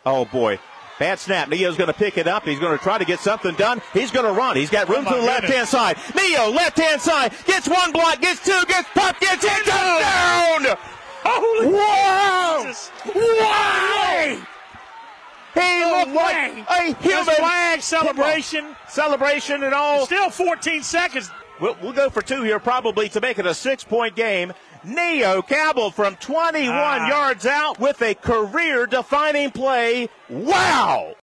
Oh, boy. Bad snap. Neo's going to pick it up. He's going to try to get something done. He's going to run. He's got room to the left-hand side. Neo, left-hand side. Gets one block, gets two, gets popped, gets hit, touchdown! Holy wow! Jesus. Wow! He looked like a human. Flag celebration. Celebration and all. Still 14 seconds. We'll go for two here probably to make it a 6-point game. Neo Cabell from 21 yards out with a career-defining play. Wow!